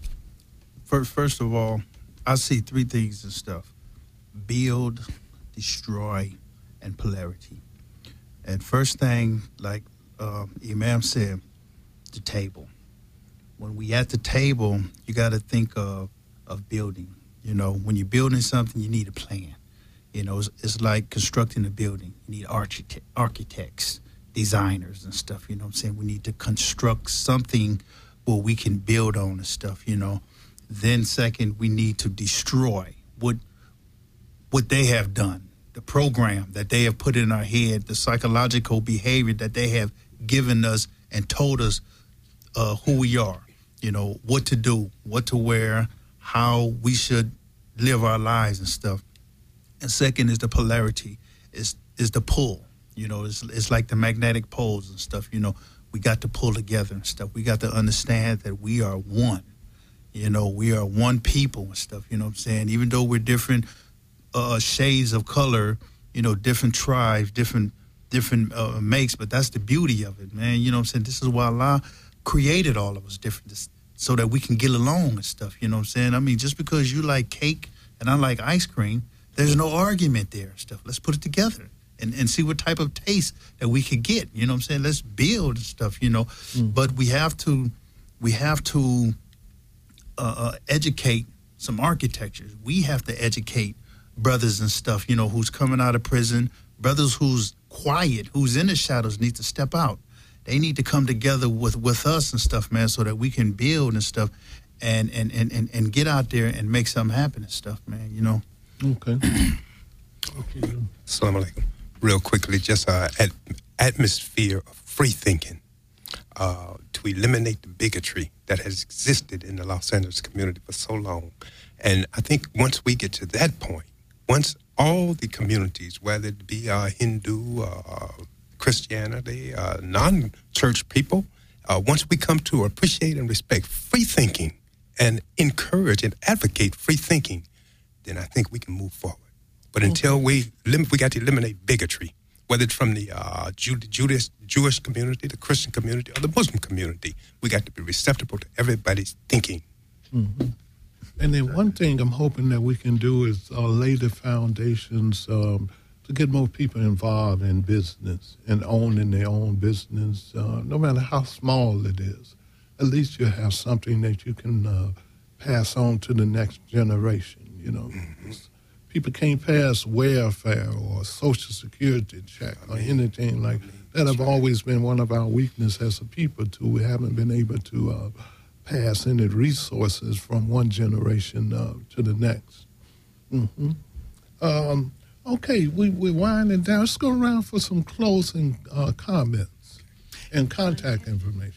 D: First, first of all, I see three things and stuff: build, destroy, and polarity. And first thing, like uh, Imam said, the table. When we at the table, you got to think of of building. You know, when you're building something, you need a plan. You know, it's, it's like constructing a building. You need architect, architects, designers and stuff. You know what I'm saying? We need to construct something where we can build on and stuff, you know. Then second, we need to destroy what what they have done, the program that they have put in our head, the psychological behavior that they have given us and told us uh, who we are, you know, what to do, what to wear, how we should live our lives and stuff. And second is the polarity, is is the pull. You know, it's it's like the magnetic poles and stuff, you know. We got to pull together and stuff. We got to understand that we are one. You know, we are one people and stuff, you know what I'm saying? Even though we're different uh, shades of color, you know, different tribes, different different uh, makes, but that's the beauty of it, man. You know what I'm saying? This is why Allah created all of us different, so that we can get along and stuff, you know what I'm saying? I mean, just because you like cake and I like ice cream, there's no argument there and stuff. Let's put it together and, and see what type of taste that we could get, you know what I'm saying? Let's build and stuff, you know. Mm. But we have to, we have to uh, uh, educate some architectures. We have to educate brothers and stuff, you know, who's coming out of prison, brothers who's quiet, who's in the shadows, need to step out. They need to come together with, with us and stuff, man, so that we can build and stuff and, and, and, and, and get out there and make something happen and stuff, man, you know.
B: Okay. Okay.
E: Assalamu alaikum. Real quickly, just uh, at atmosphere of free thinking uh, to eliminate the bigotry that has existed in the Los Angeles community for so long. And I think once we get to that point, once all the communities, whether it be uh, Hindu, uh, Christianity, uh, non-church people, uh, once we come to appreciate and respect free thinking and encourage and advocate free thinking, then I think we can move forward. But until we lim- we got to eliminate bigotry, whether it's from the uh, Jew- Jewish, Jewish community, the Christian community, or the Muslim community, we got to be receptive to everybody's thinking.
B: Mm-hmm. And then one thing I'm hoping that we can do is uh, lay the foundations um, to get more people involved in business and owning their own business, uh, no matter how small it is. At least you have something that you can uh, pass on to the next generation, you know. Mm-hmm. People can't pass welfare or Social Security check or anything like that. Have always been one of our weaknesses as a people, too. We haven't been able to uh, pass any resources from one generation uh, to the next. Mm-hmm. Um, okay, we, we're winding down. Let's go around for some closing uh, comments and contact information.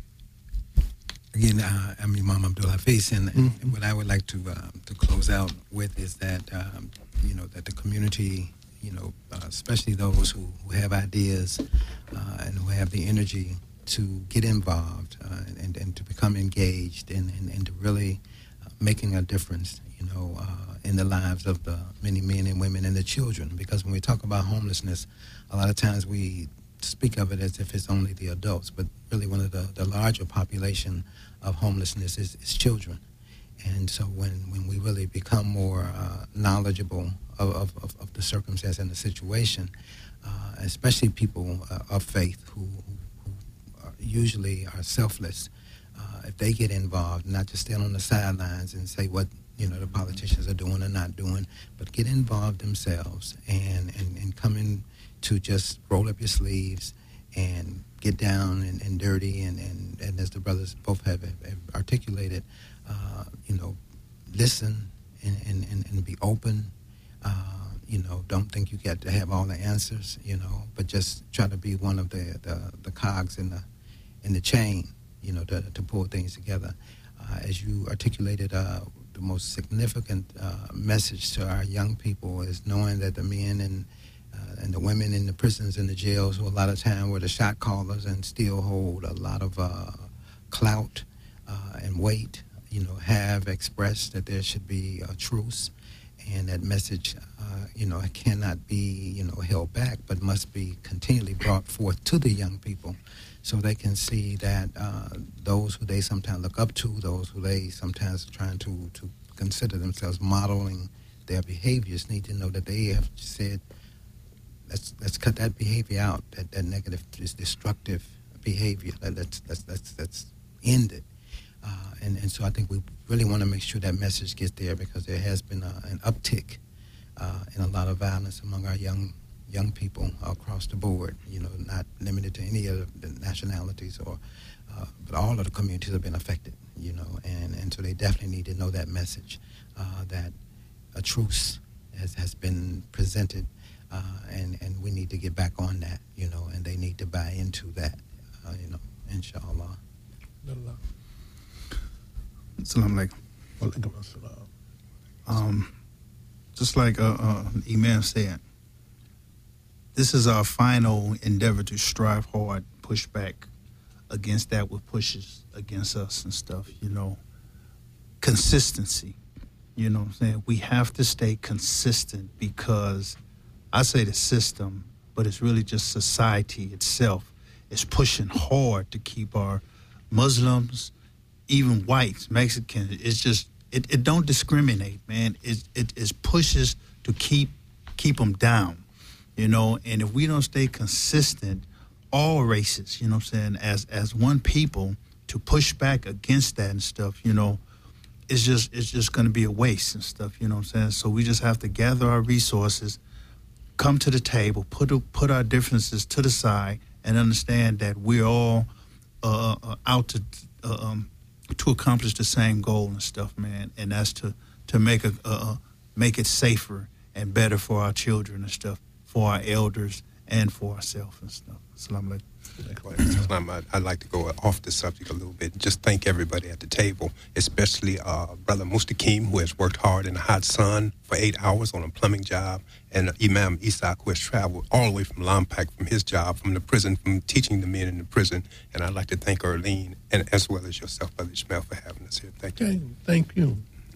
C: Again, uh, I'm Imam Abdul Hafiz, and, and mm-hmm. what I would like to uh, to close out with is that um, you know that the community, you know, uh, especially those who, who have ideas uh, and who have the energy to get involved uh, and and to become engaged and, and, and to really uh, making a difference, you know, uh, in the lives of the many men and women and the children. Because when we talk about homelessness, a lot of times we speak of it as if it's only the adults, but really one of the, the larger population of homelessness is, is children. And so when, when we really become more uh, knowledgeable of, of, of the circumstance and the situation, uh, especially people uh, of faith who, who are usually are selfless, uh, if they get involved, not just stand on the sidelines and say what you know the politicians are doing or not doing, but get involved themselves and, and, and come in to just roll up your sleeves and get down and, and dirty and, and and as the brothers both have, have articulated, uh, you know, listen and, and, and, and be open. Uh, you know, don't think you got to have all the answers, you know, but just try to be one of the, the, the cogs in the in the chain, you know, to, to pull things together. Uh, as you articulated, uh, the most significant uh, message to our young people is knowing that the men and uh, and the women in the prisons and the jails, who a lot of time were the shot callers and still hold a lot of uh, clout uh, and weight, you know, have expressed that there should be a truce, and that message, uh, you know, cannot be, you know, held back, but must be continually brought forth to the young people, so they can see that uh, those who they sometimes look up to, those who they sometimes are trying to, to consider themselves modeling their behaviors, need to know that they have said, let's let's cut that behavior out, that, that negative, this destructive behavior, that, let's, let's, let's, let's end it. Uh, and, and so I think we really want to make sure that message gets there, because there has been a, an uptick uh, in a lot of violence among our young young people across the board, you know, not limited to any of the nationalities, or uh, but all of the communities have been affected, you know, and, and so they definitely need to know that message, uh, that a truce has, has been presented, uh, and, and we need to get back on that, you know, and they need to buy into that, uh, you know, inshallah.
D: Assalamu alaikum. Um, just like uh, uh, Imam said, this is our final endeavor to strive hard, push back against that what pushes against us and stuff, you know. Consistency, you know what I'm saying? We have to stay consistent, because I say the system, but it's really just society itself is pushing hard to keep our Muslims, even whites, Mexicans, it's just, it, it don't discriminate, man. It, it, it pushes to keep keep them down. You know, and if we don't stay consistent, all races, you know what I'm saying, as as one people, to push back against that and stuff, you know, it's just it's just going to be a waste and stuff, you know what I'm saying? So we just have to gather our resources, come to the table, put put our differences to the side, and understand that we're all uh, out to uh, um, to accomplish the same goal and stuff, man, and that's to to make a uh, make it safer and better for our children and stuff, for our elders, and for ourselves and stuff. Assalamu alaikum.
E: I'd like to go off the subject a little bit. Just thank everybody at the table, especially uh, Brother Mustaqim, who has worked hard in the hot sun for eight hours on a plumbing job, and Imam Isaac, who has traveled all the way from Lompoc from his job, from the prison, from teaching the men in the prison. And I'd like to thank Erlene, and as well as yourself, Brother Ishmael, for having us here. Thank you.
B: Okay, thank you.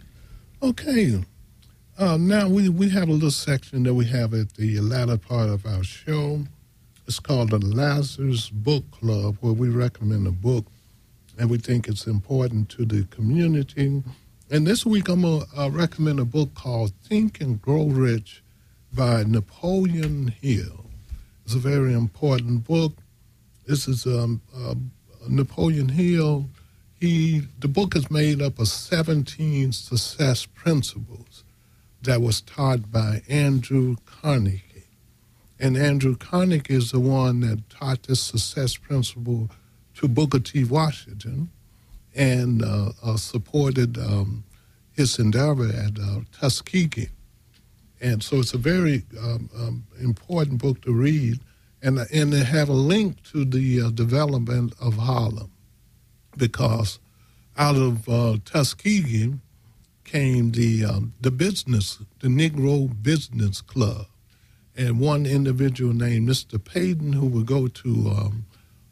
B: Okay. Uh, now we, we have a little section that we have at the latter part of our show. It's called the Lazarus Book Club, where we recommend a book and we think it's important to the community. And this week I'm going to uh, recommend a book called Think and Grow Rich by Napoleon Hill. It's a very important book. This is um, uh, Napoleon Hill. He the book is made up of seventeen success principles that was taught by Andrew Carnegie. And Andrew Carnegie is the one that taught this success principle to Booker T. Washington, and uh, uh, supported um, his endeavor at uh, Tuskegee. And so it's a very um, um, important book to read, and, and they have a link to the uh, development of Harlem, because out of uh, Tuskegee came the um, the business, the Negro Business Club, and one individual named Mister Payton, who would go to um,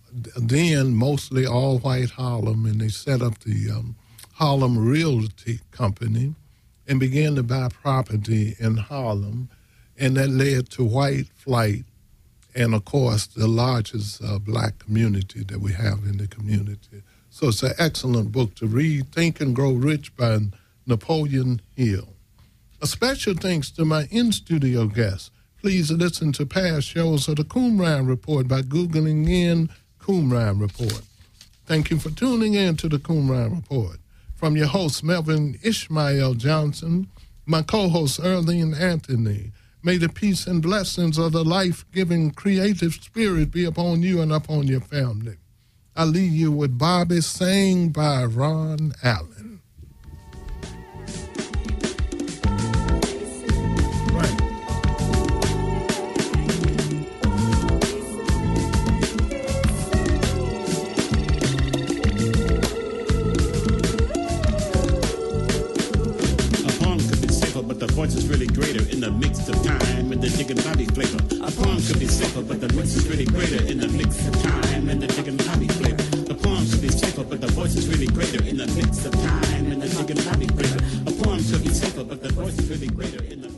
B: then mostly all-white Harlem, and they set up the um, Harlem Realty Company and began to buy property in Harlem, and that led to white flight and, of course, the largest uh, black community that we have in the community. So it's an excellent book to read, Think and Grow Rich by Napoleon Hill. A special thanks to my in-studio guests. Please listen to past shows of the Qumran Report by Googling in Qumran Report. Thank you for tuning in to the Qumran Report. From your host, Melvin Ishmael Johnson, my co-host, Erlene Anthony, may the peace and blessings of the life-giving creative spirit be upon you and upon your family. I leave you with Bobby, sang by Ron Allen. Right.
A: A poem could be safer, but the voice is really greater in the mix of time and the Diggin' Bobby flavor. A poem could be safer, but the voice is really greater in the mix of time and the Diggin' Bobby flavor. A poem could be safer, but the voice is really greater in the mix of time and the Diggin' Bobby flavor. A poem could be safer, but the voice is really greater in the